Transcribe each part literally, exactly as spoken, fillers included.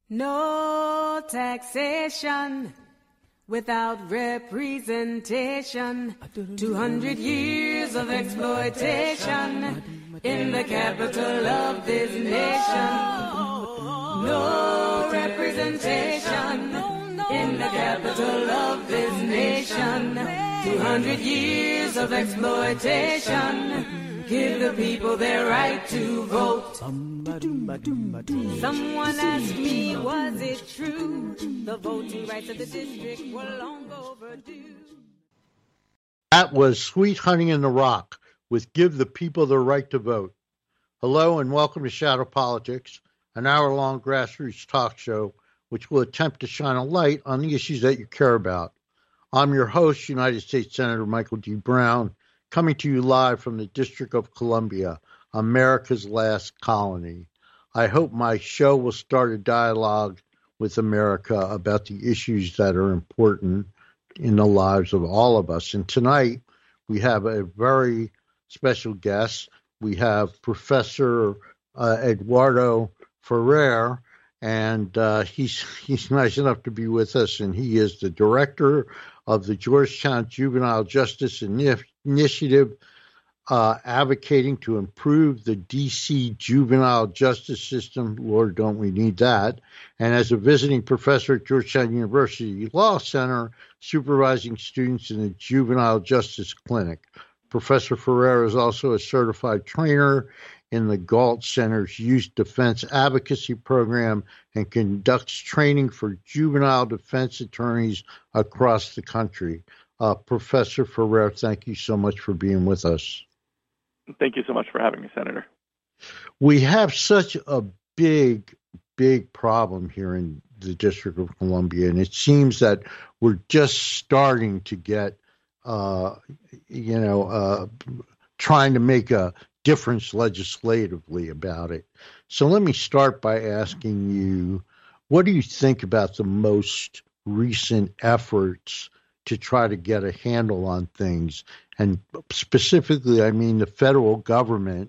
No taxation without representation. Two hundred years of exploitation in the capital of this nation. No representation in the capital of this nation. Two hundred years of exploitation. Give the people their right to vote. Someone asked me, was it true? The voting rights of the district were long overdue. That was Sweet Honey in the Rock with Give the People the Right to Vote. Hello and welcome to Shadow Politics, an hour-long grassroots talk show which will attempt to shine a light on the issues that you care about. I'm your host, United States Senator Michael D. Brown, coming to you live from the District of Columbia, America's last colony. I hope my show will start a dialogue with America about the issues that are important in the lives of all of us. And tonight, we have a very special guest. We have Professor uh, Eduardo Ferrer, and uh, he's he's nice enough to be with us, and he is the director of the Georgetown Juvenile Justice Initiative, uh, advocating to improve the D C juvenile justice system. Lord, don't we need that? And as a visiting professor at Georgetown University Law Center, supervising students in the Juvenile Justice Clinic. Professor Ferrer is also a certified trainer in the Galt Center's Youth Defense Advocacy Program and conducts training for juvenile defense attorneys across the country. Uh, Professor Ferrer, thank you so much for being with us. Thank you so much for having me, Senator. We have such a big, big problem here in the District of Columbia, and it seems that we're just starting to get, uh, you know, uh, trying to make a difference legislatively about it. So let me start by asking you, what do you think about the most recent efforts to try to get a handle on things? And specifically, I mean the federal government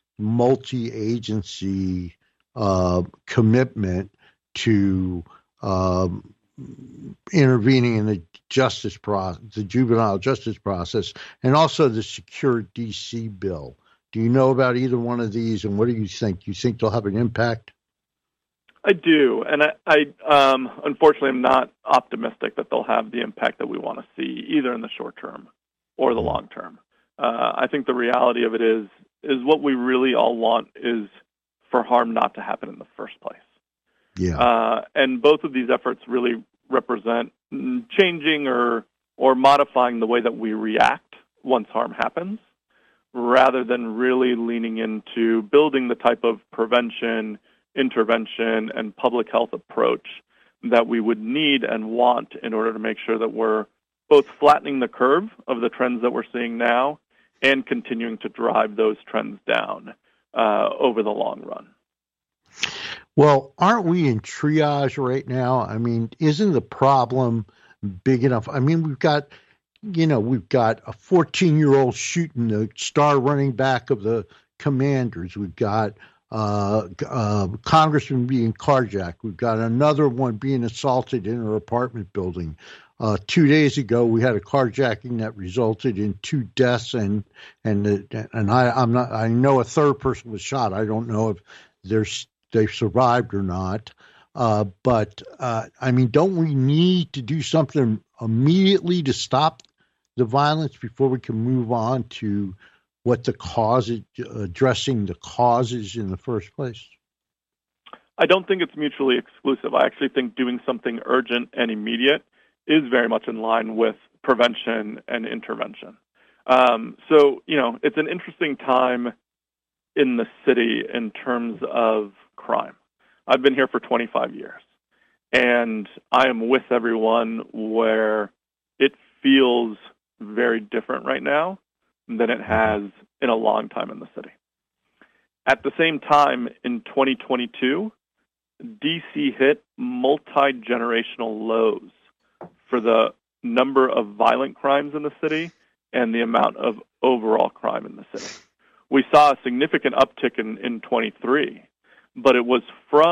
multi-agency uh, commitment to um, intervening in the justice process, the juvenile justice process, and also the Secure D C bill. Do you know about either one of these, and what do you think? Do you think they'll have an impact? I do, and I, I um, unfortunately am not optimistic that they'll have the impact that we want to see, either in the short term or the long term. Uh, I think the reality of it is, is what we really all want is for harm not to happen in the first place. Yeah. Uh, and both of these efforts really represent changing or or modifying the way that we react once harm happens, rather than really leaning into building the type of prevention, intervention, and public health approach that we would need and want in order to make sure that we're both flattening the curve of the trends that we're seeing now and continuing to drive those trends down uh, over the long run. Well, aren't we in triage right now? I mean, isn't the problem big enough? I mean, we've got You know, we've got a fourteen-year-old shooting the star running back of the Commanders. We've got uh, uh, congressman being carjacked. We've got another one being assaulted in her apartment building. Uh, two days ago, we had a carjacking that resulted in two deaths, and and and I, I'm not. I know a third person was shot. I don't know if they're they've survived or not. Uh, but uh, I mean, don't we need to do something immediately to stop the violence before we can move on to what the cause is, addressing the causes in the first place? I don't think it's mutually exclusive. I actually think doing something urgent and immediate is very much in line with prevention and intervention. Um, so, you know, it's an interesting time in the city in terms of crime. I've been here for twenty-five years, and I am with everyone where it feels very different right now than it has in a long time in the city. At the same time, in twenty twenty-two, D C hit multi-generational lows for the number of violent crimes in the city and the amount of overall crime in the city. We saw a significant uptick in, in twenty-three, but it was from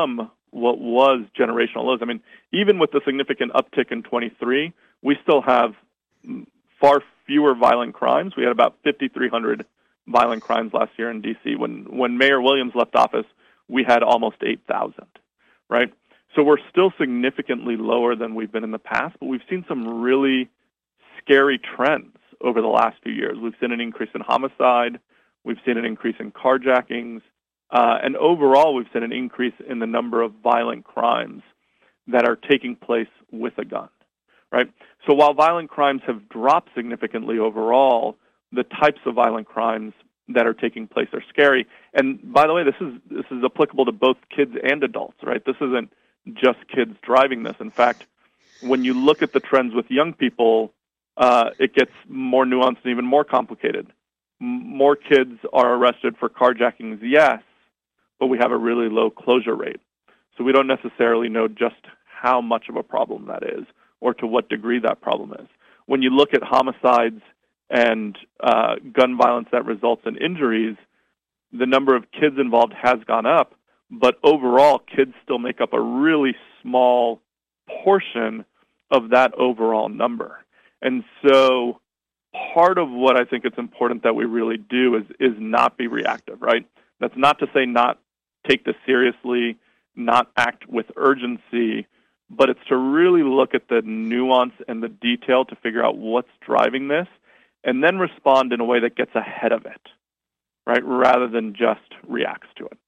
what was generational lows. I mean, even with the significant uptick in twenty-three, we still have far fewer violent crimes. We had about fifty-three hundred violent crimes last year in D C. When when Mayor Williams left office, we had almost eight thousand, right? So we're still significantly lower than we've been in the past, but we've seen some really scary trends over the last few years. We've seen an increase in homicide. We've seen an increase in carjackings. Uh, and overall, we've seen an increase in the number of violent crimes that are taking place with a gun, right? So while violent crimes have dropped significantly overall, the types of violent crimes that are taking place are scary. And by the way, this is this is applicable to both kids and adults, right? This isn't just kids driving this. In fact, when you look at the trends with young people, uh, it gets more nuanced and even more complicated. M- more kids are arrested for carjackings, yes, but we have a really low closure rate. So we don't necessarily know just how much of a problem that is or to what degree that problem is. When you look at homicides and uh, gun violence that results in injuries, the number of kids involved has gone up, but overall, kids still make up a really small portion of that overall number. And so part of what I think it's important that we really do is, is not be reactive, right? That's not to say not take this seriously, not act with urgency, but it's to really look at the nuance and the detail to figure out what's driving this and then respond in a way that gets ahead of it, right, rather than just reacts to it.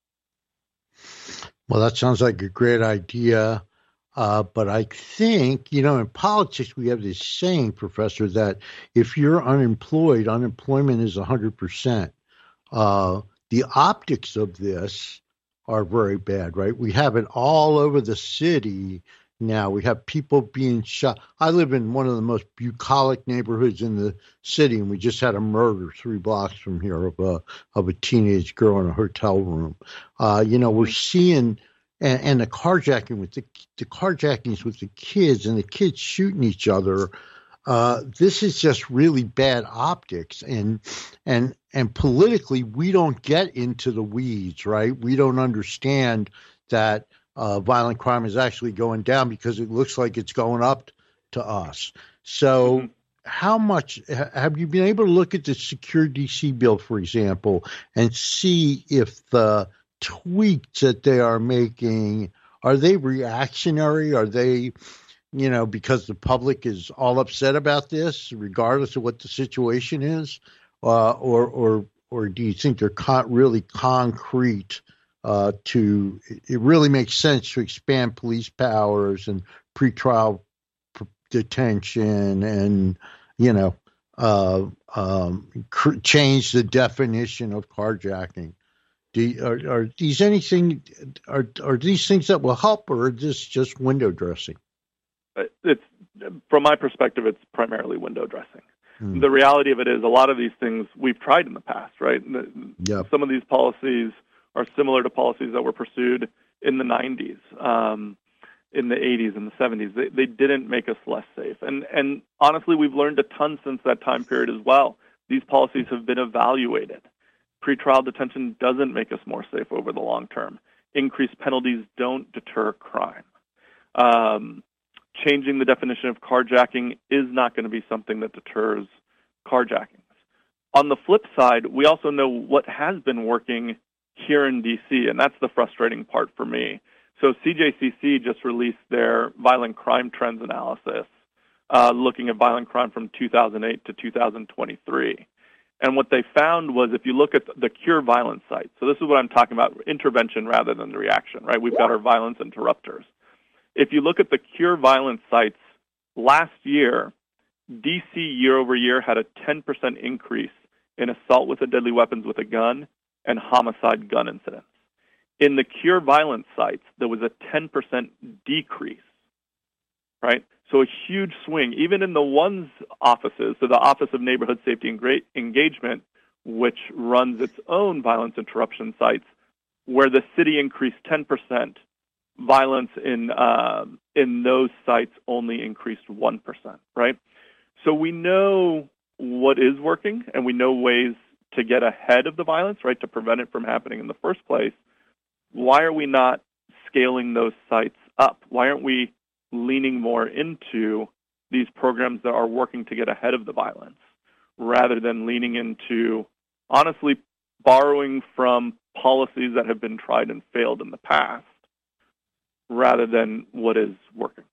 Well, that sounds like a great idea. Uh, but I think, you know, in politics, we have this saying, Professor, that if you're unemployed, unemployment is one hundred percent. Uh, the optics of this are very bad, right? We have it all over the city now. We have people being shot. I live in one of the most bucolic neighborhoods in the city, and we just had a murder three blocks from here of a of a teenage girl in a hotel room. Uh, you know, we're seeing and, and the carjacking with the the carjackings with the kids and the kids shooting each other. Uh, this is just really bad optics, and and and politically, we don't get into the weeds, right? We don't understand that uh, violent crime is actually going down because it looks like it's going up to us. So, mm-hmm. how much have you been able to look at the Secure D C bill, for example, and see if the tweaks that they are making, are they reactionary? Are they, you know, because the public is all upset about this, regardless of what the situation is, uh, or or or do you think they're con- really concrete? Uh, to it really makes sense to expand police powers and pretrial p- detention, and you know, uh, um, cr- change the definition of carjacking. Do you, are, are these anything? Are are these things that will help, or is this just window dressing? It's, from my perspective, it's primarily window dressing. Mm. The reality of it is a lot of these things we've tried in the past, right? Yep. Some of these policies are similar to policies that were pursued in the nineties, um, in the eighties and the seventies. They, they didn't make us less safe. And, and honestly, we've learned a ton since that time period as well. These policies have been evaluated. Pretrial detention doesn't make us more safe over the long term. Increased penalties don't deter crime. Um, Changing the definition of carjacking is not going to be something that deters carjackings. On the flip side, we also know what has been working here in D C, and that's the frustrating part for me. So C J C C just released their violent crime trends analysis, uh, looking at violent crime from two thousand eight to two thousand twenty-three. And what they found was if you look at the cure violence sites, so this is what I'm talking about, intervention rather than the reaction, right? We've got our violence interrupters. If you look at the cure violence sites, last year, D C year over year had a ten percent increase in assault with a deadly weapons with a gun and homicide gun incidents. In the cure violence sites, there was a ten percent decrease, right? So a huge swing. Even in the ones offices, so the Office of Neighborhood Safety and Great Engagement, which runs its own violence interruption sites, where the city increased ten percent, violence in uh, in those sites only increased one percent, right? So we know what is working, and we know ways to get ahead of the violence, right, to prevent it from happening in the first place. Why are we not scaling those sites up? Why aren't we leaning more into these programs that are working to get ahead of the violence rather than leaning into, honestly, borrowing from policies that have been tried and failed in the past rather than what is working?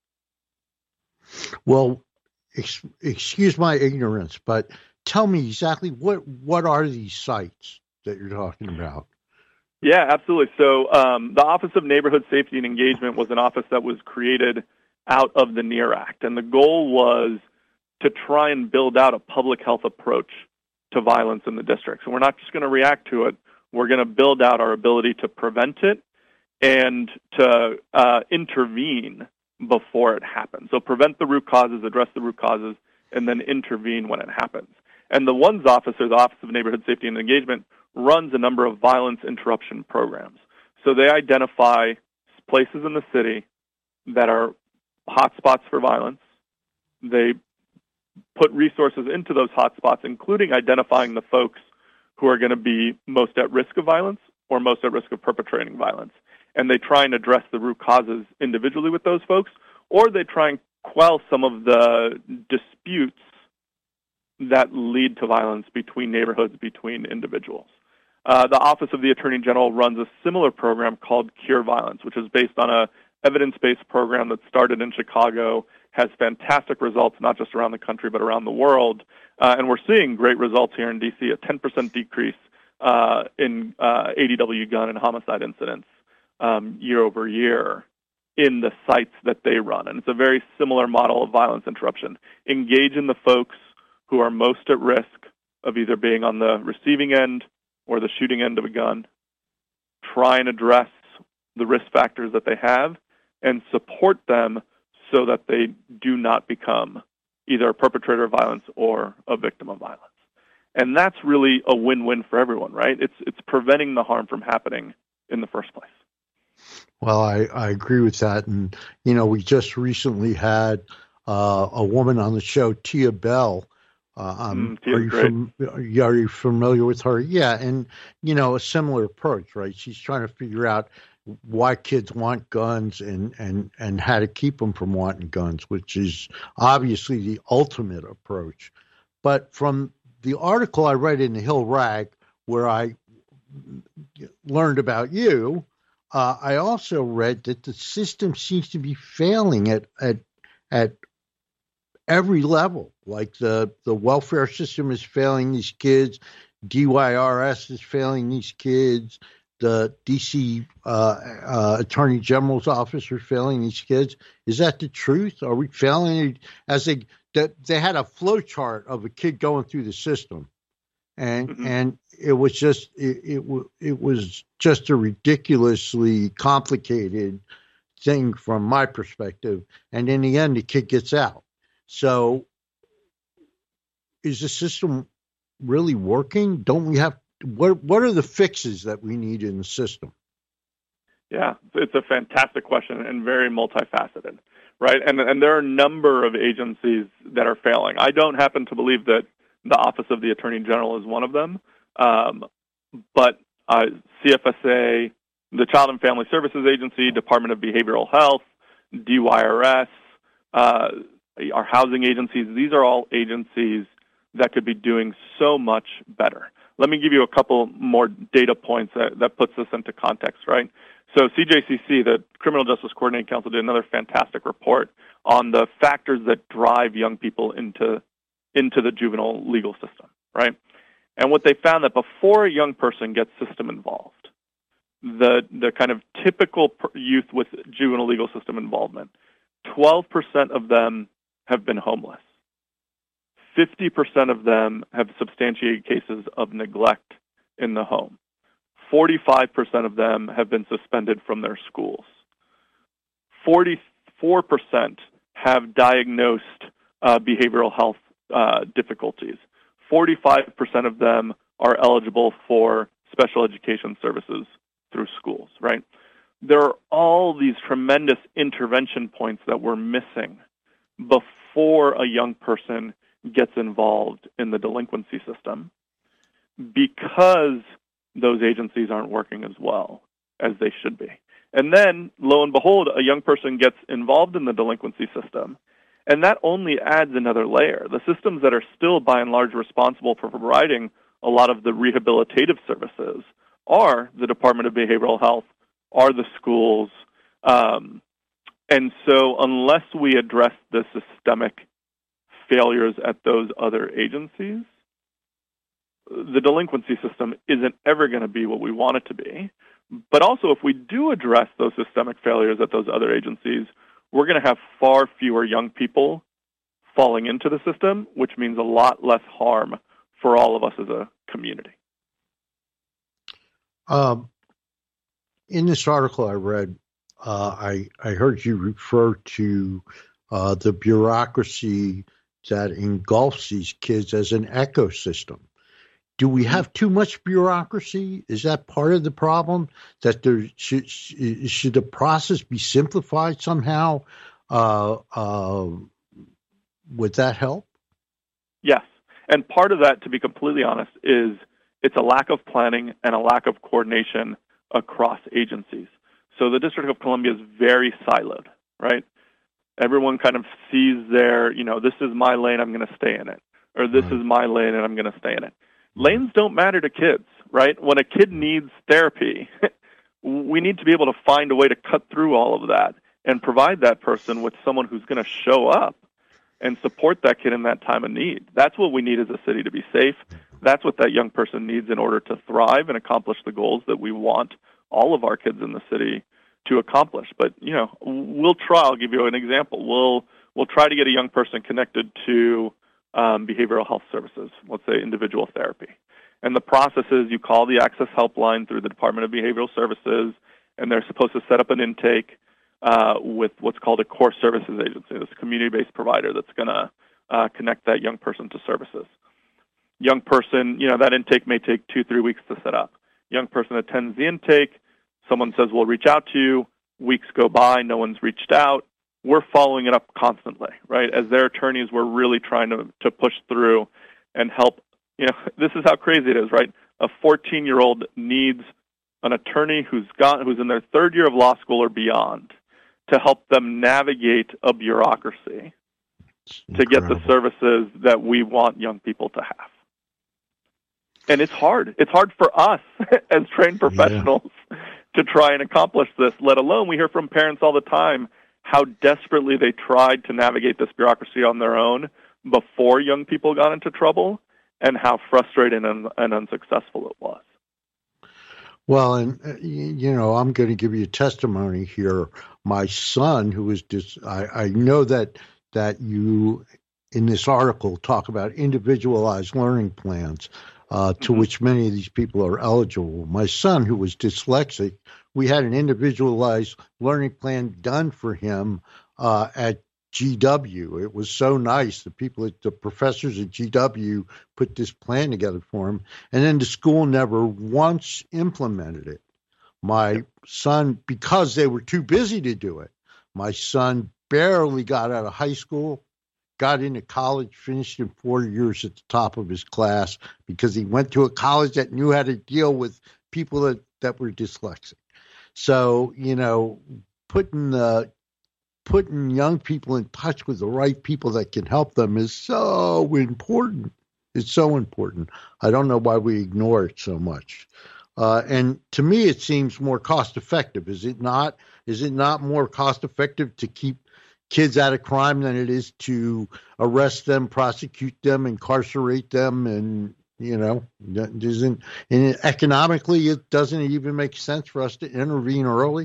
Well, ex- excuse my ignorance, but tell me exactly what, what are these sites that you're talking about? Yeah, absolutely. So um, the Office of Neighborhood Safety and Engagement was an office that was created out of the NEAR Act, and the goal was to try and build out a public health approach to violence in the district. So we're not just going to react to it, we're going to build out our ability to prevent it and to uh, intervene before it happens. So prevent the root causes, address the root causes, and then intervene when it happens. And the ONES office, or the Office of Neighborhood Safety and Engagement, runs a number of violence interruption programs. So they identify places in the city that are hotspots for violence. They put resources into those hotspots, including identifying the folks who are going to be most at risk of violence or most at risk of perpetrating violence. And they try and address the root causes individually with those folks, or they try and quell some of the disputes that lead to violence between neighborhoods, between individuals. Uh, the Office of the Attorney General runs a similar program called Cure Violence, which is based on a evidence-based program that started in Chicago, has fantastic results not just around the country but around the world. Uh, and we're seeing great results here in D C, a ten percent decrease uh, in uh, A D W gun and homicide incidents um, year over year in the sites that they run. And it's a very similar model of violence interruption. Engage in the folks who are most at risk of either being on the receiving end or the shooting end of a gun, try and address the risk factors that they have, and support them so that they do not become either a perpetrator of violence or a victim of violence. And that's really a win-win for everyone, right? It's it's preventing the harm from happening in the first place. Well, I, I agree with that. And, you know, we just recently had uh, a woman on the show, Tia Bell. Uh, um, mm, are, you fam- are you familiar with her? Yeah. And, you know, a similar approach, right? She's trying to figure out why kids want guns and, and, and how to keep them from wanting guns, which is obviously the ultimate approach. But from the article I read in the Hill Rag, where I learned about you, uh, I also read that the system seems to be failing at at at every level. Like the, the welfare system is failing these kids, D Y R S is failing these kids, the D C uh, uh, Attorney General's office are failing these kids. Is that the truth? Are we failing? As they that they had a flow chart of a kid going through the system, and mm-hmm. and it was just it, it it was just a ridiculously complicated thing from my perspective. And in the end, the kid gets out. So, is the system really working? Don't we have what? What are the fixes that we need in the system? Yeah, it's a fantastic question and very multifaceted, right? And and there are a number of agencies that are failing. I don't happen to believe that the Office of the Attorney General is one of them, um, but uh, C F S A, the Child and Family Services Agency, Department of Behavioral Health, D Y R S, uh, our housing agencies, these are all agencies that could be doing so much better. Let me give you a couple more data points that, that puts this into context, right? So C J C C, the Criminal Justice Coordinating Council, did another fantastic report on the factors that drive young people into, into the juvenile legal system, right? And what they found that before a young person gets system involved, the, the kind of typical youth with juvenile legal system involvement, twelve percent of them have been homeless. fifty percent of them have substantiated cases of neglect in the home. forty-five percent of them have been suspended from their schools. forty-four percent have diagnosed uh, behavioral health uh, difficulties. forty-five percent of them are eligible for special education services through schools, right? There are all these tremendous intervention points that we're missing before a young person gets involved in the delinquency system because those agencies aren't working as well as they should be. And then, lo and behold, a young person gets involved in the delinquency system. And that only adds another layer. The systems that are still, by and large, responsible for providing a lot of the rehabilitative services are the Department of Behavioral Health, are the schools. Um, and so unless we address the systemic failures at those other agencies, the delinquency system isn't ever going to be what we want it to be. But also, if we do address those systemic failures at those other agencies, we're going to have far fewer young people falling into the system, which means a lot less harm for all of us as a community. Um, in this article I read, uh, I, I heard you refer to uh, the bureaucracy that engulfs these kids as an ecosystem. Do we have too much bureaucracy? Is that part of the problem? That there should, should the process be simplified somehow? Uh, uh, would that help? Yes. And part of that, to be completely honest, is it's a lack of planning and a lack of coordination across agencies. So the District of Columbia is very siloed, right? Everyone kind of sees their, you know, this is my lane, I'm going to stay in it. Or this right. is my lane, and I'm going to stay in it. Lanes don't matter to kids, right? When a kid needs therapy, we need to be able to find a way to cut through all of that and provide that person with someone who's going to show up and support that kid in that time of need. That's what we need as a city to be safe. That's what that young person needs in order to thrive and accomplish the goals that we want all of our kids in the city to accomplish. But, you know, we'll try. I'll give you an example. We'll we'll try to get a young person connected to Um, behavioral health services, let's say individual therapy. And the process is you call the Access Helpline through the Department of Behavioral Services, and they're supposed to set up an intake uh, with what's called a core services agency, this community-based provider that's going to uh, connect that young person to services. Young person, you know, that intake may take two, three weeks to set up. Young person attends the intake. Someone says, we'll reach out to you. Weeks go by. No one's reached out. We're following it up constantly, right? As their attorneys, we're really trying to, to push through and help. You know, this is how crazy it is, right? A fourteen-year-old needs an attorney who's got who's in their third year of law school or beyond to help them navigate a bureaucracy to get the services that we want young people to have. And it's hard. It's hard for us as trained professionals yeah. to try and accomplish this, let alone we hear from parents all the time how desperately they tried to navigate this bureaucracy on their own before young people got into trouble, and how frustrating and, and unsuccessful it was. Well, and, uh, you know, I'm going to give you a testimony here. My son, who is dis- I, I know that that you, in this article, talk about individualized learning plans, uh, to mm-hmm. which many of these people are eligible. My son, who was dyslexic, we had an individualized learning plan done for him uh, at G W. It was so nice. The people, at, the professors at G W put this plan together for him, and then the school never once implemented it. My son, because they were too busy to do it, my son barely got out of high school, got into college, finished in four years at the top of his class because he went to a college that knew how to deal with people that, that were dyslexic. So, you know, putting uh, putting young people in touch with the right people that can help them is so important. It's so important. I don't know why we ignore it so much. Uh, and to me, it seems more cost effective. Is it not? Is it not more cost effective to keep kids out of crime than it is to arrest them, prosecute them, incarcerate them, and you know, doesn't and economically it doesn't even make sense for us to intervene early?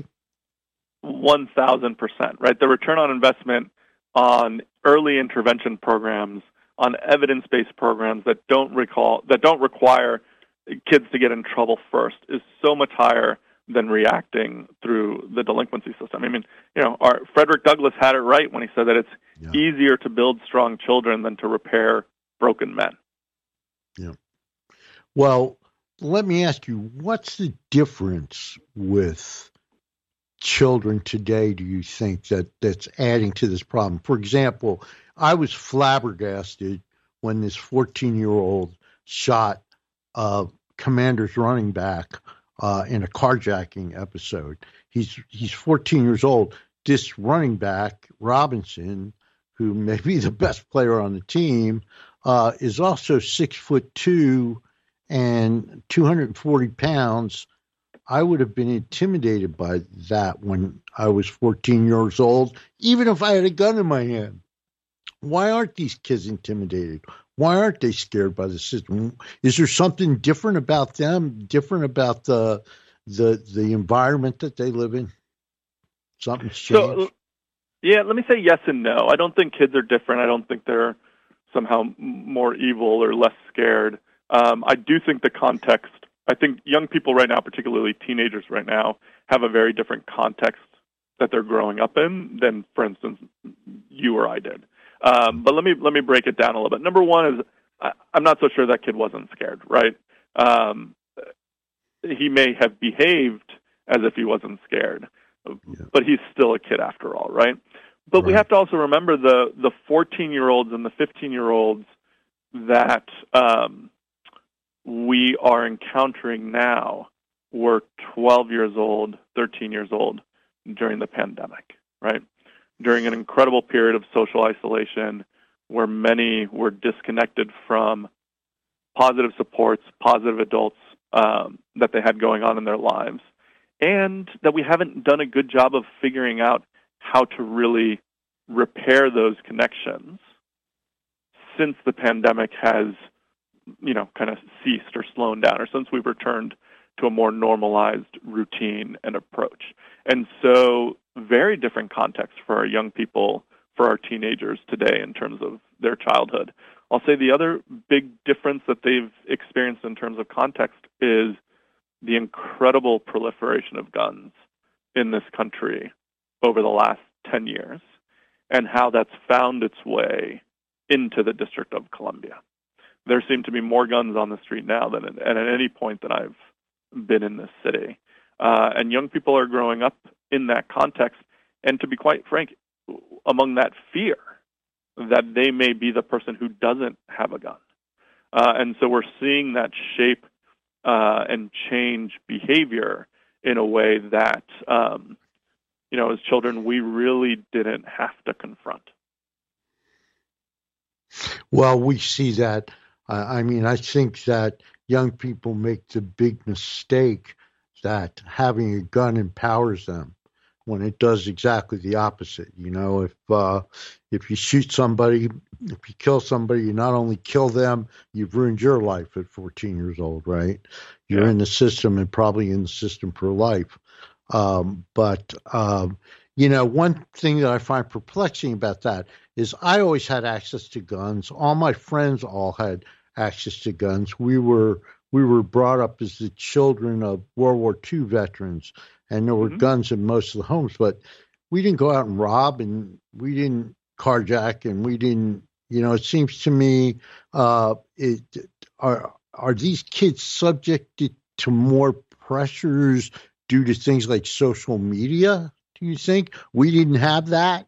One thousand percent, right? The return on investment on early intervention programs, on evidence-based programs that don't recall that don't require kids to get in trouble first, is so much higher than reacting through the delinquency system. I mean, you know, our, Frederick Douglass had it right when he said that it's yeah. easier to build strong children than to repair broken men. Yeah. Well, let me ask you, what's the difference with children today, do you think, that, that's adding to this problem? For example, I was flabbergasted when this fourteen-year-old shot a Commanders running back uh, in a carjacking episode. he's he's fourteen years old. This running back, Robinson, who may be the best player on the team, uh, is also six foot two and two hundred forty pounds. I would have been intimidated by that when I was fourteen years old, even if I had a gun in my hand. Why aren't these kids intimidated? Why aren't they scared by the system? Is there something different about them, different about the the the environment that they live in? Something's changed? So, yeah, let me say yes and no. I don't think kids are different. I don't think they're somehow more evil or less scared. Um, I do think the context, I think young people right now, particularly teenagers right now, have a very different context that they're growing up in than, for instance, you or I did. Um, but let me let me break it down a little bit. Number one is I, I'm not so sure that kid wasn't scared, right? Um, he may have behaved as if he wasn't scared, yeah. but he's still a kid after all, right? But right. we have to also remember the the fourteen-year-olds and the fifteen-year-olds that um, we are encountering now were twelve years old, thirteen years old during the pandemic, right? During an incredible period of social isolation where many were disconnected from positive supports, positive adults um, that they had going on in their lives, and that we haven't done a good job of figuring out how to really repair those connections since the pandemic has, you know, kind of ceased or slowed down, or since we've returned to a more normalized routine and approach. And so very different context for our young people, for our teenagers today in terms of their childhood. I'll say the other big difference that they've experienced in terms of context is the incredible proliferation of guns in this country over the last ten years and how that's found its way into the District of Columbia. There seem to be more guns on the street now than at, at any point that I've been in this city. Uh, and young people are growing up in that context, and to be quite frank, among that fear that they may be the person who doesn't have a gun. Uh, and so we're seeing that shape uh, and change behavior in a way that, um, you know, as children, we really didn't have to confront. Well, we see that. Uh, I mean, I think that young people make the big mistake that having a gun empowers them when it does exactly the opposite. You know, if uh, if you shoot somebody, if you kill somebody, you not only kill them, you've ruined your life at fourteen years old, right? You're yeah. in the system and probably in the system for life. Um, but, um, you know, one thing that I find perplexing about that is I always had access to guns. All my friends all had access to guns. We were we were brought up as the children of World War Two veterans, and there were mm-hmm. guns in most of the homes, but we didn't go out and rob, and we didn't carjack, and we didn't, you know, it seems to me, uh, it, are, are these kids subjected to more pressures due to things like social media? Do you think we didn't have that?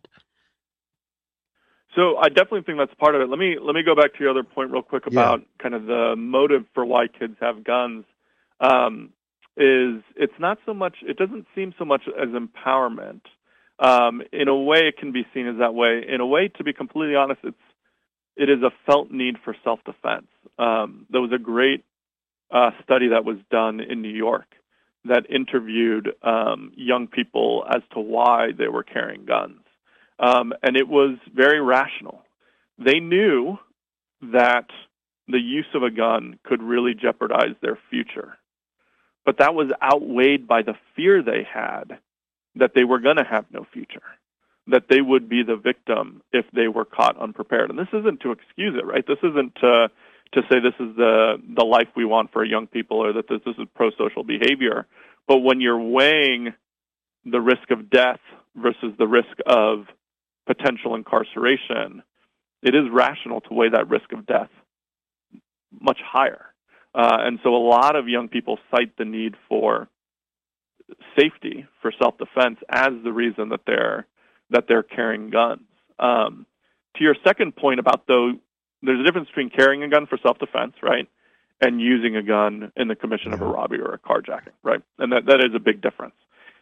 So I definitely think that's part of it. Let me let me go back to your other point real quick about yeah. kind of the motive for why kids have guns. Um, is it's not so much, it doesn't seem so much as empowerment. Um, in a way, it can be seen as that way. In a way, to be completely honest, it's it is a felt need for self-defense. Um, there was a great uh, study that was done in New York that interviewed um, young people as to why they were carrying guns. Um, and it was very rational. They knew that the use of a gun could really jeopardize their future. But that was outweighed by the fear they had that they were going to have no future, that they would be the victim if they were caught unprepared. And this isn't to excuse it, right? This isn't to, to say this is the, the life we want for young people or that this, this is pro-social behavior. But when you're weighing the risk of death versus the risk of potential incarceration, it is rational to weigh that risk of death much higher. Uh, and so a lot of young people cite the need for safety, for self-defense, as the reason that they're that they're carrying guns. Um, to your second point about, though, there's a difference between carrying a gun for self-defense, right, and using a gun in the commission yeah. of a robbery or a carjacking, right? And that, that is a big difference.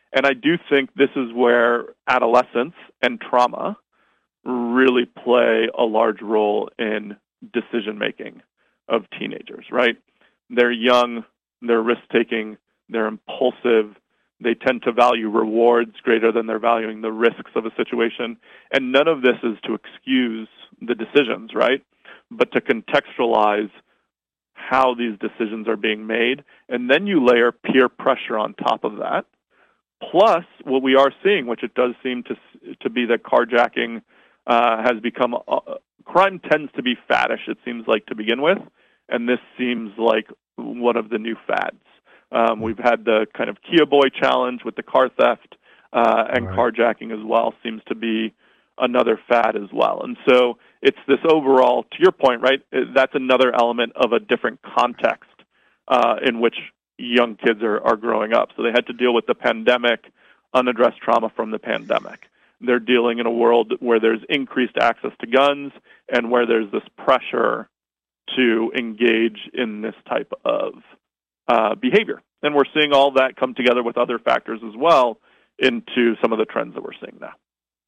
And I do think this is where adolescence and trauma really play a large role in decision-making of teenagers, right? They're young, they're risk-taking, they're impulsive, they tend to value rewards greater than they're valuing the risks of a situation. And none of this is to excuse the decisions, right? But to contextualize how these decisions are being made. And then you layer peer pressure on top of that. Plus, what we are seeing, which it does seem to to be that carjacking uh, has become, uh, crime tends to be faddish, it seems like, to begin with. And this seems like one of the new fads. Um, we've had the kind of Kia Boy challenge with the car theft, uh, and right. carjacking as well seems to be another fad as well. And so it's this overall, to your point, right, that's another element of a different context uh, in which young kids are, are growing up. So they had to deal with the pandemic, unaddressed trauma from the pandemic. They're dealing in a world where there's increased access to guns and where there's this pressure to engage in this type of uh, behavior. And we're seeing all that come together with other factors as well into some of the trends that we're seeing now.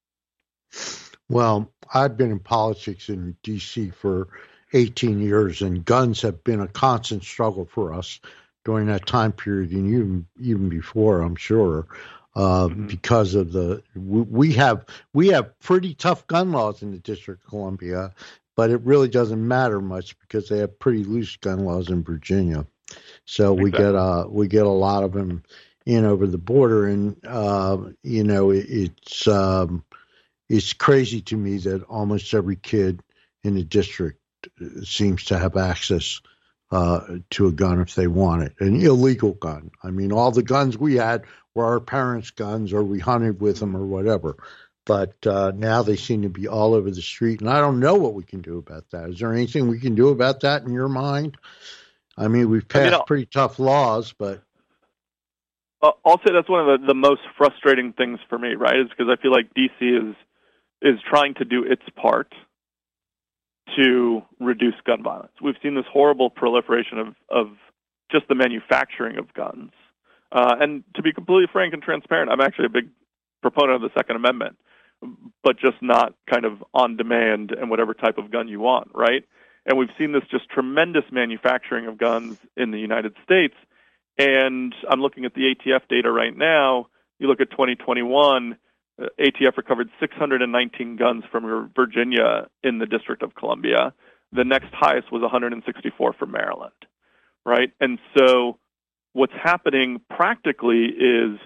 Well, I've been in politics in D C for eighteen years, and guns have been a constant struggle for us during that time period, and even even before, I'm sure, uh, mm-hmm. because of the we, we have we have pretty tough gun laws in the District of Columbia, but it really doesn't matter much because they have pretty loose gun laws in Virginia. So we exactly. get uh we get a lot of them in over the border, and uh, you know it, it's um, it's crazy to me that almost every kid in the district seems to have access uh, to a gun if they want it, an illegal gun. I mean, all the guns we had were our parents' guns, or we hunted with them, or whatever. But uh, now they seem to be all over the street, and I don't know what we can do about that. Is there anything we can do about that in your mind? I mean, we've passed I mean, pretty tough laws, but... I'll say that's one of the, the most frustrating things for me, right, is because I feel like D C is is trying to do its part to reduce gun violence. We've seen this horrible proliferation of, of just the manufacturing of guns. Uh, and to be completely frank and transparent, I'm actually a big proponent of the Second Amendment, but just not kind of on demand and whatever type of gun you want, right? And we've seen this just tremendous manufacturing of guns in the United States. And I'm looking at the A T F data right now. You look at twenty twenty-one, uh, A T F recovered six hundred nineteen guns from Virginia in the District of Columbia. The next highest was one hundred sixty-four for Maryland, right? And so what's happening practically is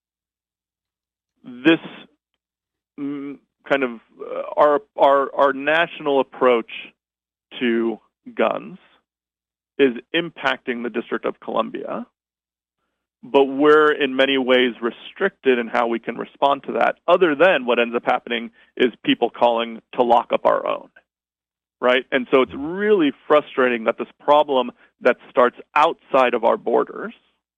this mm, kind of uh, our, our, our national approach to guns is impacting the District of Columbia, but we're in many ways restricted in how we can respond to that, other than what ends up happening is people calling to lock up our own, right? And so it's really frustrating that this problem that starts outside of our borders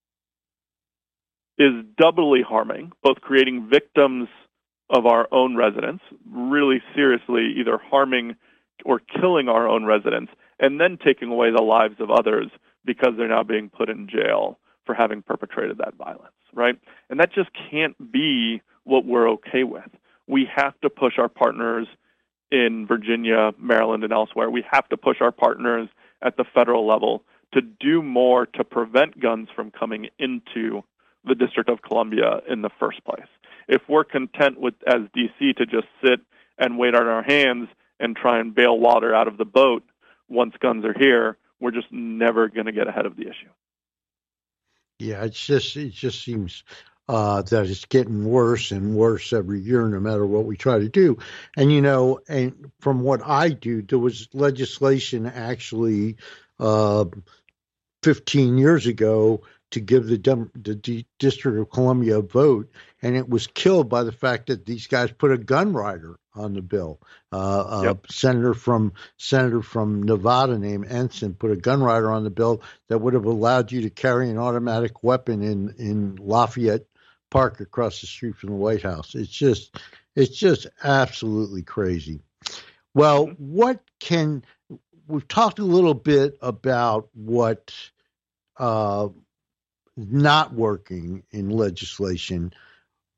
is doubly harming, both creating victims of our own residents, really seriously either harming or killing our own residents, and then taking away the lives of others because they're now being put in jail for having perpetrated that violence, right? And that just can't be what we're okay with. We have to push our partners in Virginia, Maryland, and elsewhere. We have to push our partners at the federal level to do more to prevent guns from coming into the District of Columbia in the first place. If we're content with, as D C, to just sit and wait on our hands and try and bail water out of the boat once guns are here, we're just never going to get ahead of the issue. Yeah, it's just it just seems uh, that it's getting worse and worse every year, no matter what we try to do. And you know, and from what I do, there was legislation actually uh, fifteen years ago to give the, Dem- the D- District of Columbia a vote, and it was killed by the fact that these guys put a gun rider on the bill. Uh, yep. A senator from senator from Nevada named Ensign put a gun rider on the bill that would have allowed you to carry an automatic weapon in, in Lafayette Park across the street from the White House. It's just it's just absolutely crazy. Well, what can we've talked a little bit about what uh, not working in legislation.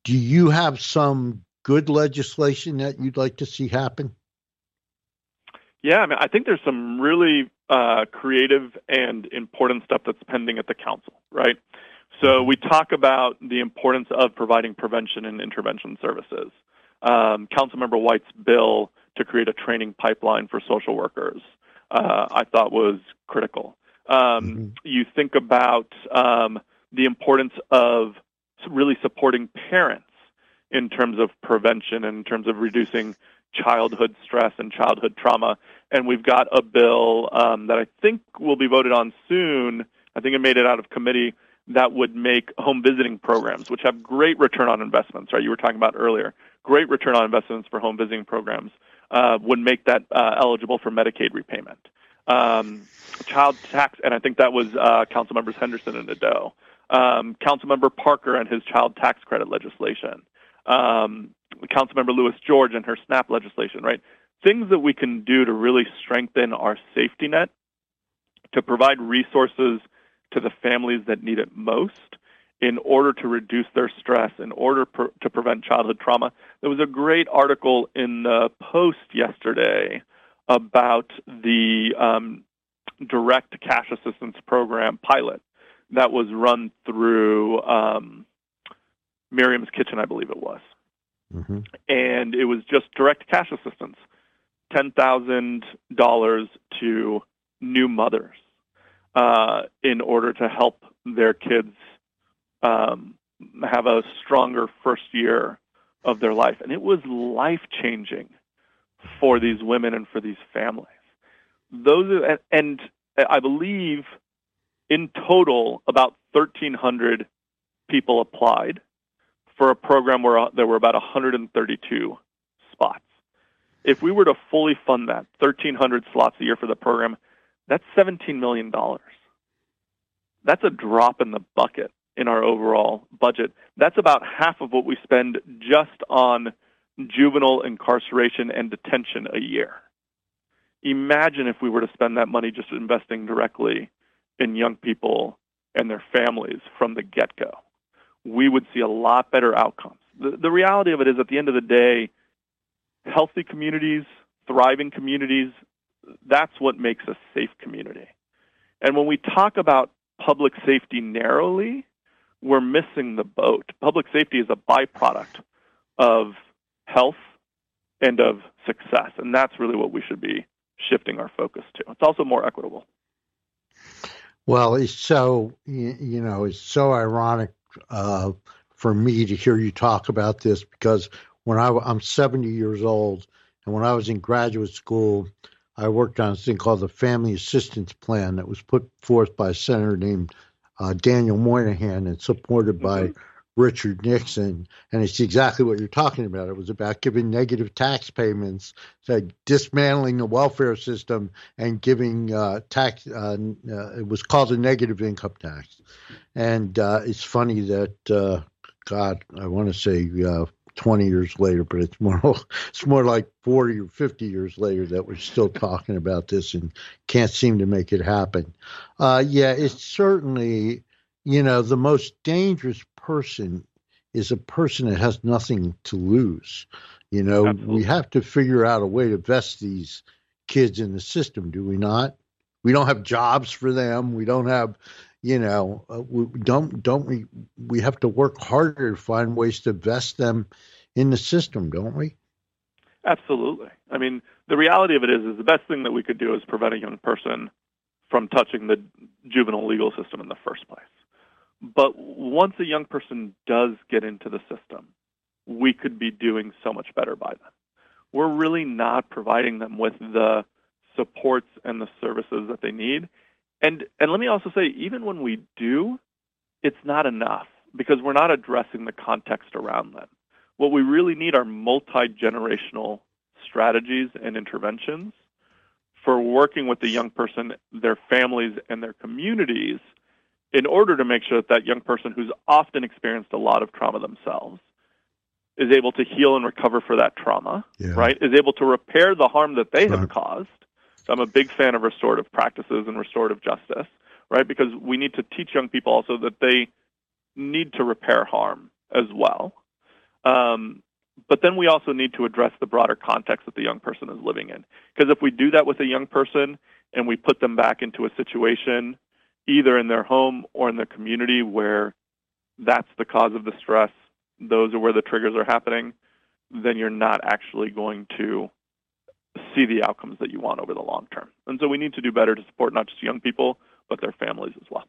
do you have some good legislation that you'd like to see happen? Yeah, I mean, I think there's some really uh, creative and important stuff that's pending at the council, right? So we talk about the importance of providing prevention and intervention services. Um, Councilmember White's bill to create a training pipeline for social workers, uh, I thought was critical. Um, mm-hmm. You think about um, the importance of really supporting parents in terms of prevention and in terms of reducing childhood stress and childhood trauma. And we've got a bill um, that I think will be voted on soon. I think it made it out of committee that would make home visiting programs, which have great return on investments, right? You were talking about earlier. Great return on investments for home visiting programs uh, would make that uh, eligible for Medicaid repayment. Um, child tax, and I think that was uh, Councilmembers Henderson and Nadeau. Um, Councilmember Parker and his child tax credit legislation. Um, Councilmember Lewis George and her SNAP legislation, right? Things that we can do to really strengthen our safety net, to provide resources to the families that need it most in order to reduce their stress, in order per, to prevent childhood trauma. There was a great article in the Post yesterday about the um, direct cash assistance program pilot that was run through um, Miriam's Kitchen, I believe it was. Mm-hmm. And it was just direct cash assistance, ten thousand dollars to new mothers uh, in order to help their kids um, have a stronger first year of their life. And it was life-changing for these women and for these families. Those are, and I believe in total about thirteen hundred people applied for a program where there were about one hundred thirty-two spots. If we were to fully fund that, thirteen hundred slots a year for the program, that's seventeen million dollars. That's a drop in the bucket in our overall budget. That's about half of what we spend just on juvenile incarceration and detention a year. Imagine if we were to spend that money just investing directly in young people and their families from the get-go. We would see a lot better outcomes. The, the reality of it is, at the end of the day, healthy communities, thriving communities, that's what makes a safe community. And when we talk about public safety narrowly, we're missing the boat. Public safety is a byproduct of health and of success, and that's really what we should be shifting our focus to. It's also more equitable. Well, it's so, you know, it's so ironic uh, for me to hear you talk about this, because when I, I'm seventy years old, and when I was in graduate school, I worked on a thing called the Family Assistance Plan that was put forth by a senator named uh, Daniel Moynihan and supported by mm-hmm. Richard Nixon. And it's exactly what you're talking about. It was about giving negative tax payments, so dismantling the welfare system and giving uh, tax. Uh, uh, it was called a negative income tax. And uh, it's funny that, uh, God, I want to say uh, twenty years later, but it's more it's more like forty or fifty years later that we're still talking about this and can't seem to make it happen. Uh, yeah, it's certainly, you know, the most dangerous person is a person that has nothing to lose. You know, Absolutely. We have to figure out a way to vest these kids in the system, do we not? We don't have jobs for them. We don't have, you know, uh, we don't don't we we have to work harder to find ways to vest them in the system, don't we? Absolutely. I mean, the reality of it is, is the best thing that we could do is prevent a young person from touching the juvenile legal system in the first place. But once a young person does get into the system, we could be doing so much better by them. We're really not providing them with the supports and the services that they need. And and let me also say, even when we do, it's not enough, because we're not addressing the context around them. What we really need are multi-generational strategies and interventions for working with the young person, their families, and their communities in order to make sure that that young person, who's often experienced a lot of trauma themselves, is able to heal and recover for that trauma, yeah. right? Is able to repair the harm that they right. have caused. So I'm a big fan of restorative practices and restorative justice, right? Because we need to teach young people also that they need to repair harm as well. Um, but then we also need to address the broader context that the young person is living in. Because if we do that with a young person and we put them back into a situation, either in their home or in the community where that's the cause of the stress, those are where the triggers are happening, then you're not actually going to see the outcomes that you want over the long term. And so we need to do better to support not just young people, but their families as well.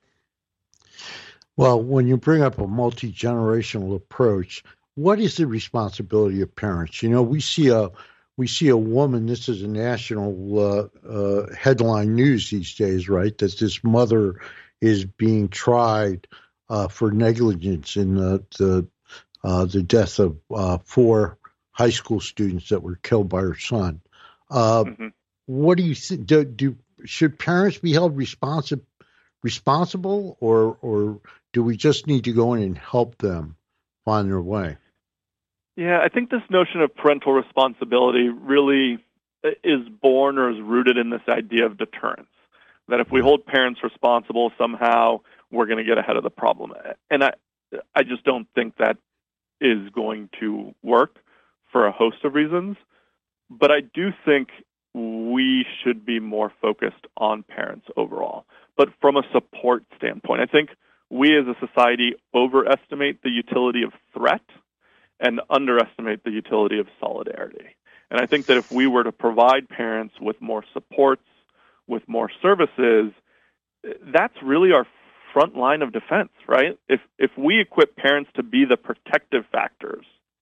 Well, when you bring up a multi-generational approach, what is the responsibility of parents? You know, we see a we see a woman. This is a national uh, uh, headline news these days, right? That this mother is being tried uh, for negligence in the the, uh, the death of uh, four high school students that were killed by her son. Uh, mm-hmm. What do you think? Do, do should parents be held responsible? responsible, or or do we just need to go in and help them find their way? Yeah, I think this notion of parental responsibility really is born or is rooted in this idea of deterrence, that if we hold parents responsible, somehow we're going to get ahead of the problem. And I, I just don't think that is going to work for a host of reasons. But I do think we should be more focused on parents overall. But from a support standpoint, I think we as a society overestimate the utility of threat and underestimate the utility of solidarity. And I think that if we were to provide parents with more supports, with more services, that's really our front line of defense, right? If if we equip parents to be the protective factors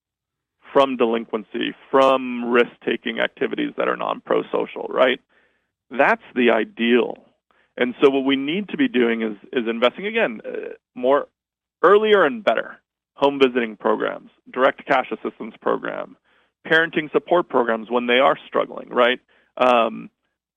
from delinquency, from risk-taking activities that are non-pro-social, right? That's the ideal. And so what we need to be doing is is investing, again, uh, more earlier and better. Home visiting programs, direct cash assistance program, parenting support programs when they are struggling, right? Um,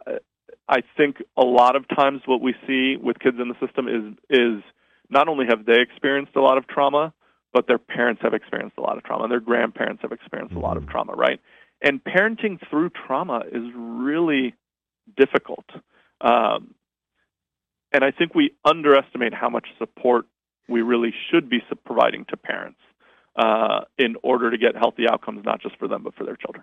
I think a lot of times what we see with kids in the system is is not only have they experienced a lot of trauma, but their parents have experienced a lot of trauma, and their grandparents have experienced a lot of trauma, right? And parenting through trauma is really difficult. Um, and I think we underestimate how much support we really should be providing to parents uh, in order to get healthy outcomes, not just for them, but for their children.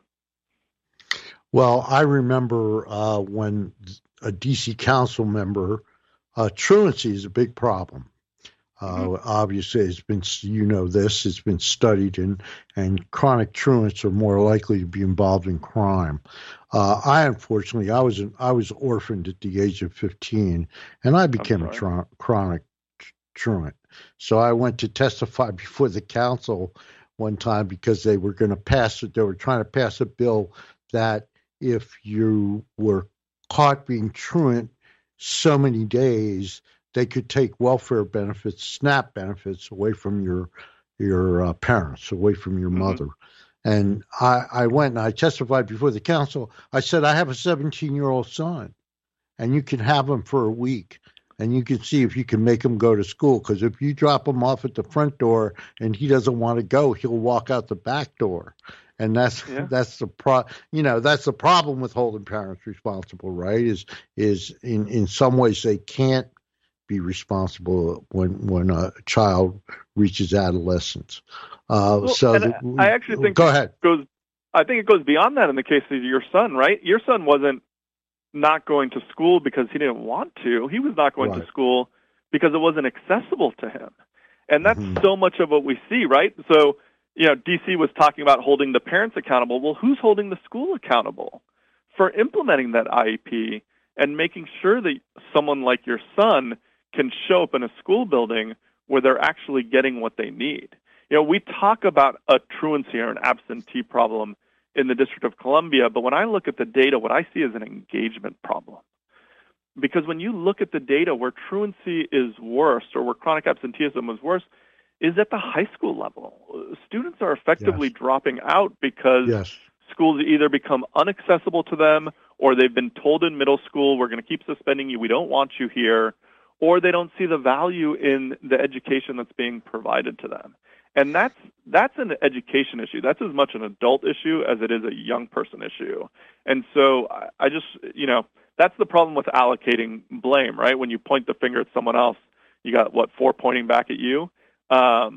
Well, I remember uh, when a D C council member, uh, truancy is a big problem. Uh, mm-hmm. Obviously, it's been, you know, this, it's been studied, and, and chronic truants are more likely to be involved in crime. Uh, I, unfortunately, I was, an, I was orphaned at the age of fifteen, and I became a tra- chronic truant. So I went to testify before the council one time because they were going to pass it. They were trying to pass a bill that if you were caught being truant so many days, they could take welfare benefits, SNAP benefits, away from your your uh, parents, away from your mm-hmm. mother. And I, I went and I testified before the council. I said, I have a seventeen-year-old son, and you can have him for a week, and you can see if you can make him go to school. Because if you drop him off at the front door and he doesn't want to go, he'll walk out the back door. And that's yeah. that's the pro, you know, that's the problem with holding parents responsible, right? Is is in, in some ways they can't be responsible when when a child reaches adolescence. Uh, well, so the, I actually think go ahead. It goes. I think it goes beyond that in the case of your son, right? Your son wasn't not going to school because he didn't want to. He was not going right. to school because it wasn't accessible to him, and that's mm-hmm. so much of what we see, right? So. You know, D C was talking about holding the parents accountable. Well, who's holding the school accountable for implementing that I E P and making sure that someone like your son can show up in a school building where they're actually getting what they need? You know, we talk about a truancy or an absentee problem in the District of Columbia, but when I look at the data, what I see is an engagement problem. Because when you look at the data where truancy is worse or where chronic absenteeism is worse, is at the high school level. Students are effectively yes. dropping out because yes. schools either become inaccessible to them, or they've been told in middle school, we're going to keep suspending you, we don't want you here, or they don't see the value in the education that's being provided to them. And that's that's an education issue. That's as much an adult issue as it is a young person issue. And so I, I just, you know, that's the problem with allocating blame, right? When you point the finger at someone else, you got, what, four pointing back at you? Um,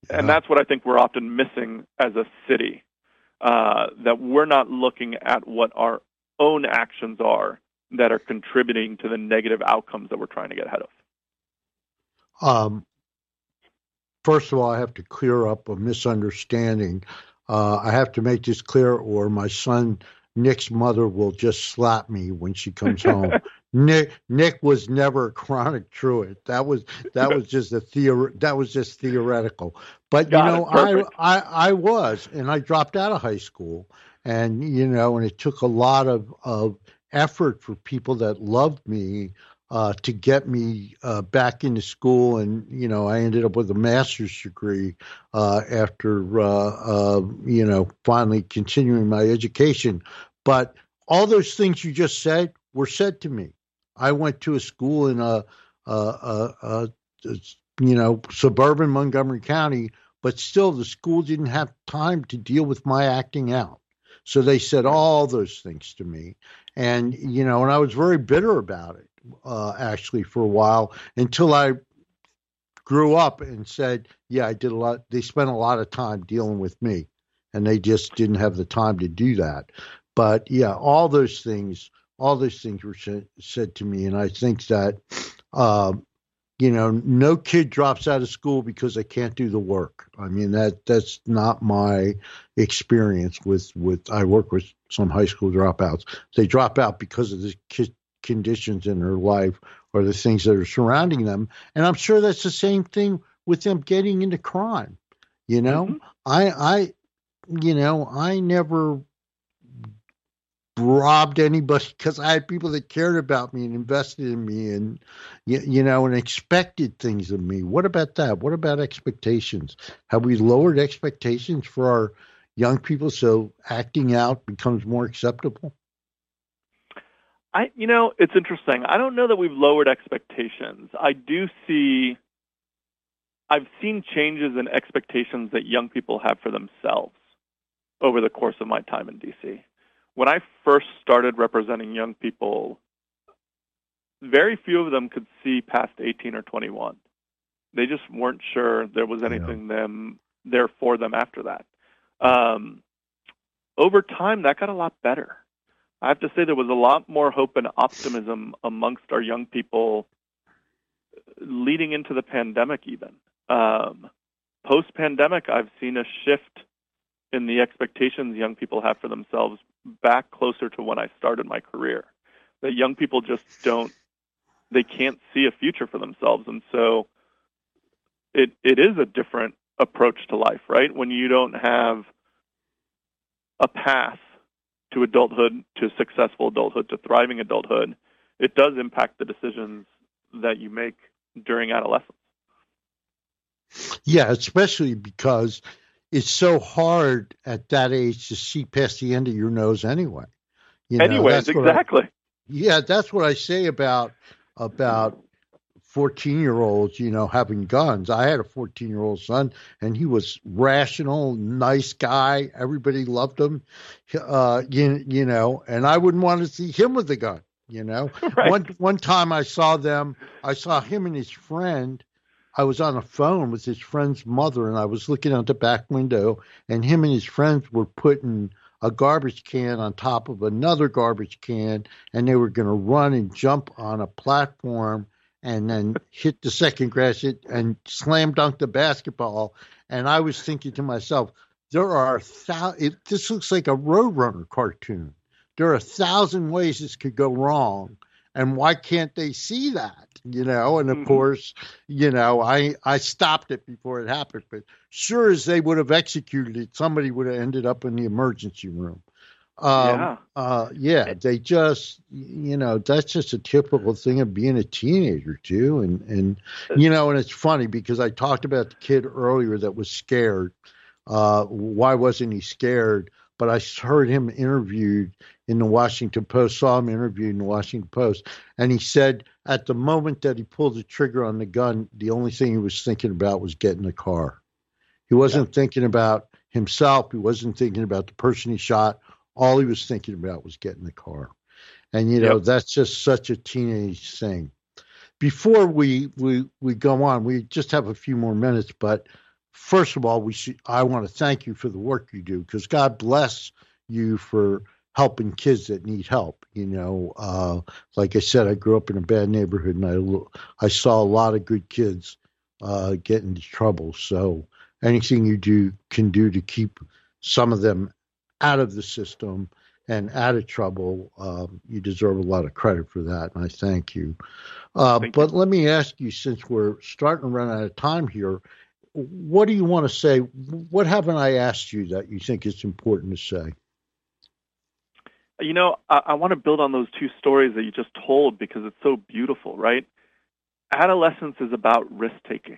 Yeah. And that's what I think we're often missing as a city, uh, that we're not looking at what our own actions are that are contributing to the negative outcomes that we're trying to get ahead of. Um, first of all, I have to clear up a misunderstanding. Uh, I have to make this clear, or my son Nick's mother will just slap me when she comes home. Nick Nick was never a chronic truant. That was that was just a theor- that was just theoretical. But Got you know, it. I, I I was, and I dropped out of high school, and you know, and it took a lot of of effort for people that loved me uh, to get me uh, back into school, and you know, I ended up with a master's degree uh, after uh, uh, you know finally continuing my education. But all those things you just said were said to me. I went to a school in a, a, a, a, a you know suburban Montgomery County, but still the school didn't have time to deal with my acting out. So they said all those things to me, and you know, and I was very bitter about it. Uh, actually, for a while, until I grew up and said, "Yeah, I did a lot." They spent a lot of time dealing with me, and they just didn't have the time to do that. But yeah, all those things, all those things were said, said to me, and I think that, uh, you know, no kid drops out of school because they can't do the work. I mean, that that's not my experience with with. I work with some high school dropouts. They drop out because of the kid conditions in their life or the things that are surrounding them. And I'm sure that's the same thing with them getting into crime. You know, mm-hmm. I, I, you know, I never robbed anybody because I had people that cared about me and invested in me and, you, you know, and expected things of me. What about that? What about expectations? Have we lowered expectations for our young people so acting out becomes more acceptable? I, you know, it's interesting. I don't know that we've lowered expectations. I do see, I've seen changes in expectations that young people have for themselves over the course of my time in D C. When I first started representing young people, very few of them could see past eighteen or twenty-one. They just weren't sure there was anything yeah. them there for them after that. Um, over time, that got a lot better. I have to say there was a lot more hope and optimism amongst our young people leading into the pandemic even. Um, post-pandemic, I've seen a shift in the expectations young people have for themselves back closer to when I started my career. That young people just don't, they can't see a future for themselves. And so it it is a different approach to life, right? When you don't have a path to adulthood, to successful adulthood, to thriving adulthood, it does impact the decisions that you make during adolescence. Yeah, especially because it's so hard at that age to see past the end of your nose anyway. You know, Anyways, exactly. I, yeah, that's what I say about about fourteen-year-olds, you know, having guns. I had a fourteen-year-old son, and he was rational, nice guy. Everybody loved him, uh, you, you know, and I wouldn't want to see him with a gun, you know. Right. One one time I saw them, I saw him and his friend. I was on a phone with his friend's mother, and I was looking out the back window, and him and his friends were putting a garbage can on top of another garbage can, and they were going to run and jump on a platform and then hit the second grass and slam dunk the basketball. And I was thinking to myself, there are a thousand, this looks like a Roadrunner cartoon. There are a thousand ways this could go wrong. And why can't they see that? You know, and of mm-hmm. course, you know, I, I stopped it before it happened, but sure as they would have executed it, somebody would have ended up in the emergency room. Um, yeah. Uh, yeah, they just, you know, that's just a typical thing of being a teenager too. And, and, you know, and it's funny because I talked about the kid earlier that was scared. Uh, why wasn't he scared? But I heard him interviewed in the Washington Post, saw him interviewed in the Washington Post. And he said at the moment that he pulled the trigger on the gun, the only thing he was thinking about was getting the car. He wasn't yeah. thinking about himself. He wasn't thinking about the person he shot. All he was thinking about was getting the car. And, you know, yep. that's just such a teenage thing. Before we, we, we go on, we just have a few more minutes, but first of all, we should, I want to thank you for the work you do, because God bless you for helping kids that need help. You know, uh, like I said, I grew up in a bad neighborhood, and I, I saw a lot of good kids uh, get into trouble. So anything you do can do to keep some of them out of the system and out of trouble, um, you deserve a lot of credit for that, and I thank you. Uh, thank but you. let me ask you, since we're starting to run out of time here, what do you want to say? What haven't I asked you that you think is important to say? You know, I, I want to build on those two stories that you just told, because it's so beautiful, right? Adolescence is about risk-taking,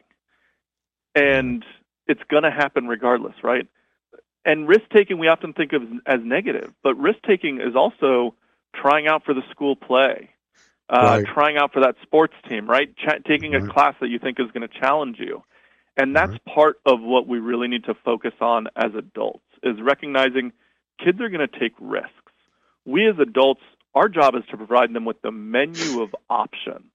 and it's going to happen regardless, right? And risk-taking we often think of as negative, but risk-taking is also trying out for the school play, uh, right. trying out for that sports team, right? Ch- taking right. a class that you think is going to challenge you. And that's right. part of what we really need to focus on as adults, is recognizing kids are going to take risks. We as adults, our job is to provide them with the menu of options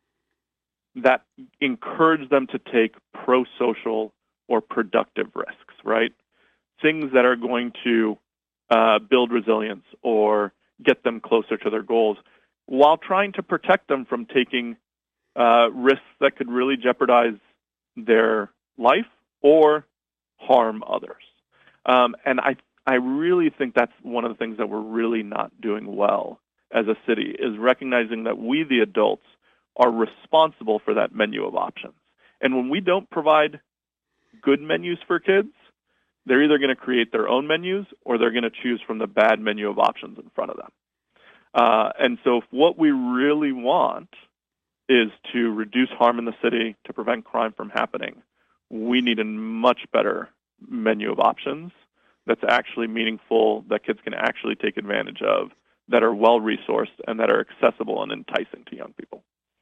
that encourage them to take pro-social or productive risks, right? Things that are going to uh, build resilience or get them closer to their goals, while trying to protect them from taking uh, risks that could really jeopardize their life or harm others. Um, and I, I really think that's one of the things that we're really not doing well as a city, is recognizing that we, the adults, are responsible for that menu of options. And when we don't provide good menus for kids, they're either going to create their own menus or they're going to choose from the bad menu of options in front of them. Uh, and so if what we really want is to reduce harm in the city, to prevent crime from happening, we need a much better menu of options that's actually meaningful, that kids can actually take advantage of, that are well-resourced, and that are accessible and enticing to young people.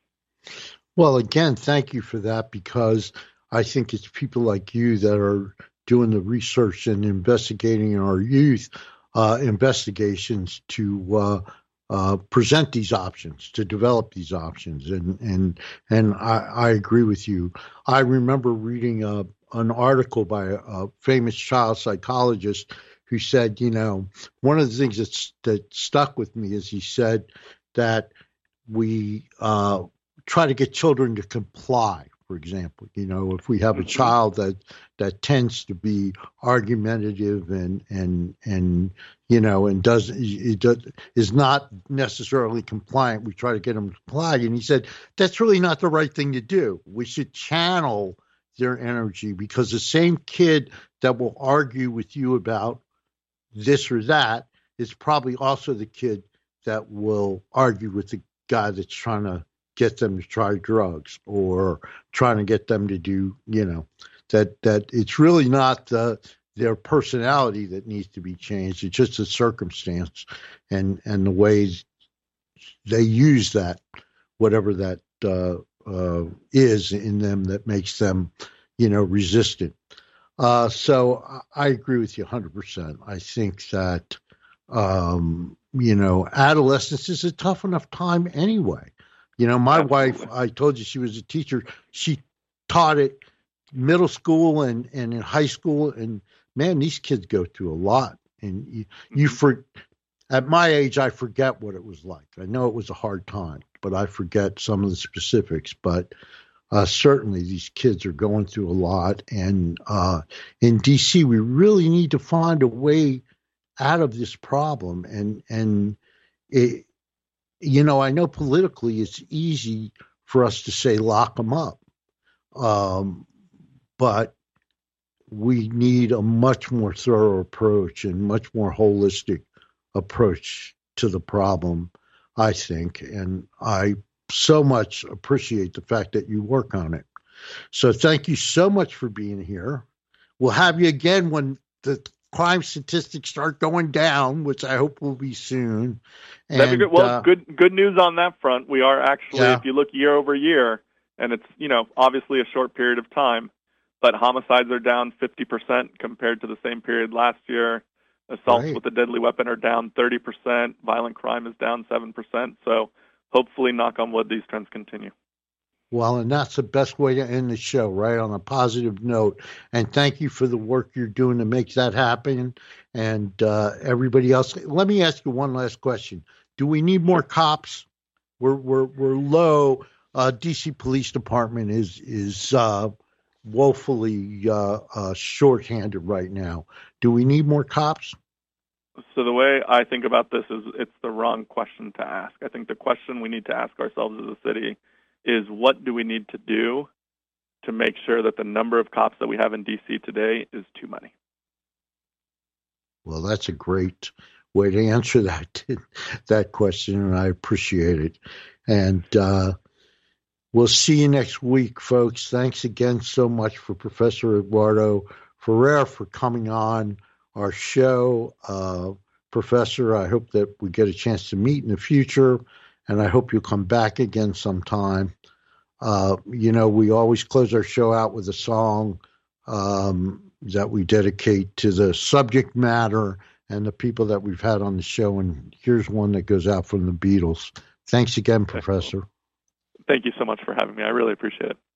Well, again, thank you for that, because I think it's people like you that are doing the research and investigating in our youth uh, investigations to uh, uh, present these options, to develop these options. And and and I, I agree with you. I remember reading a, an article by a, a famous child psychologist who said, you know, one of the things that's, that stuck with me is he said that we uh, try to get children to comply. For example, you know, if we have a child that that tends to be argumentative and and and you know and does, it does is not necessarily compliant, we try to get them to comply. And he said that's really not the right thing to do. We should channel their energy, because the same kid that will argue with you about this or that is probably also the kid that will argue with the guy that's trying to get them to try drugs, or trying to get them to do, you know, that, that it's really not the, their personality that needs to be changed. It's just the circumstance and, and the ways they use that, whatever that uh, uh, is in them that makes them, you know, resistant. Uh, so I agree with you one hundred percent. I think that, um, you know, adolescence is a tough enough time anyway. You know, my Absolutely. wife, I told you she was a teacher. She taught at middle school and, and in high school. And, man, these kids go through a lot. And you, mm-hmm. you for, at my age, I forget what it was like. I know it was a hard time, but I forget some of the specifics. But uh, certainly these kids are going through a lot. And uh, in D C, we really need to find a way out of this problem. And, and it, you know, I know politically it's easy for us to say lock them up, um, but we need a much more thorough approach and much more holistic approach to the problem, I think. And I so much appreciate the fact that you work on it. So thank you so much for being here. We'll have you again when the crime statistics start going down, which I hope will be soon. And, That'd be good. Well, uh, good good news on that front. We are actually, yeah. if you look year over year, and it's, you know, obviously a short period of time, but homicides are down fifty percent compared to the same period last year. Assaults right. with a deadly weapon are down thirty percent. Violent crime is down seven percent. So hopefully, knock on wood, these trends continue. Well, and that's the best way to end the show, right, on a positive note. And thank you for the work you're doing to make that happen. And uh, everybody else, let me ask you one last question. Do we need more cops? We're we're we're low. Uh, D C Police Department is is uh, woefully uh, uh, shorthanded right now. Do we need more cops? So the way I think about this is it's the wrong question to ask. I think the question we need to ask ourselves as a city is, what do we need to do to make sure that the number of cops that we have in D C today is too many? Well, that's a great way to answer that that question, and I appreciate it. And uh, we'll see you next week, folks. Thanks again so much for Professor Eduardo Ferrer for coming on our show. Uh, Professor, I hope that we get a chance to meet in the future, and I hope you'll come back again sometime. Uh, you know, we always close our show out with a song um, that we dedicate to the subject matter and the people that we've had on the show, and here's one that goes out from the Beatles. Thanks again, okay. Professor. Thank you so much for having me. I really appreciate it.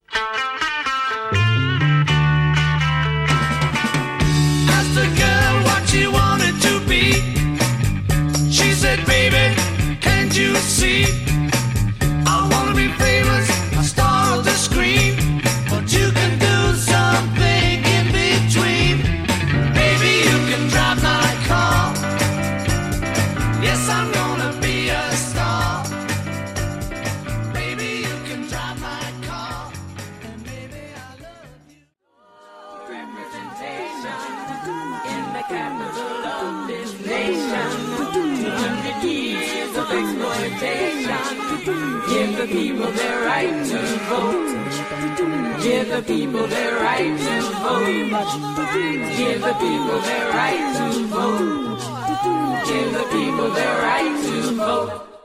Asked the girl what she wanted to be. She said, baby, can't you see? I want to be famous, a star of the screen, but you can do something in between. Baby, you can drive my car. Yes, I'm gonna be a star. Baby, you can drive my car. And baby, I love you. Representation in the capital of this nation. two hundred years of exploitation. Give the people their right to vote. Give the people their right to vote. Give the people their right to vote. Give the people their right to vote.